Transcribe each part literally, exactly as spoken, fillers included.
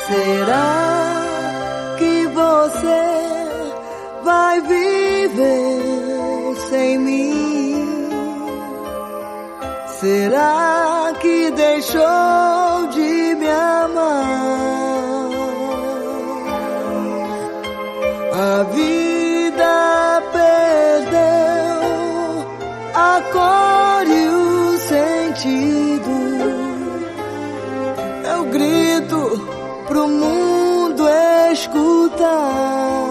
Será que você vai viver sem mim? Será que deixou de me amar? A vida perdeu a cor e o sentido. Eu grito pro mundo escutar.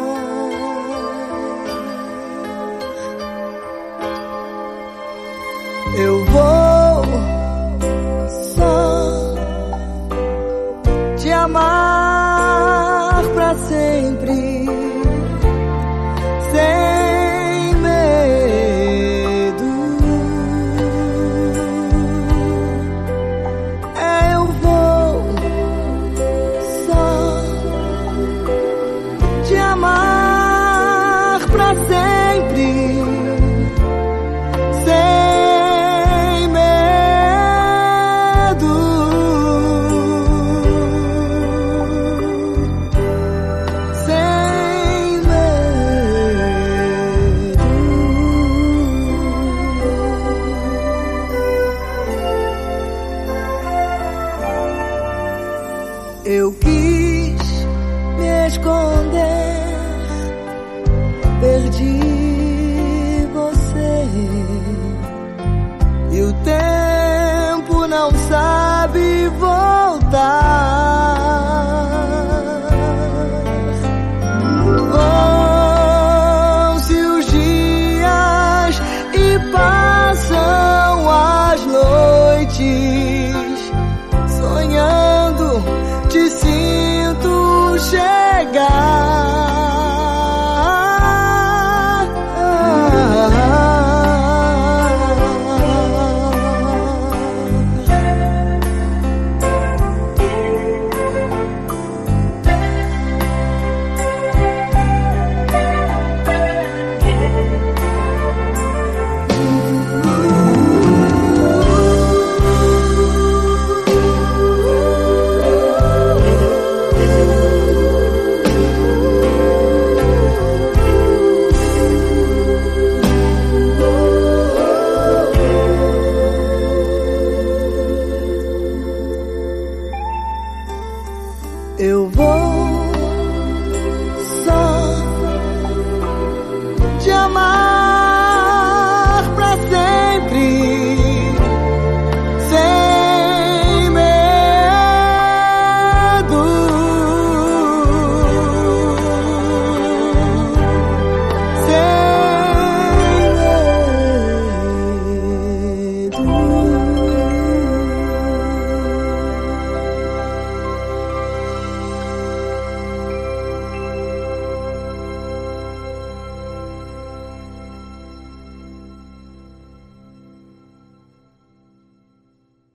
Eu vou só te amar pra sempre, sem medo. Eu vou só te amar pra sempre, sem medo, sem medo. Eu quis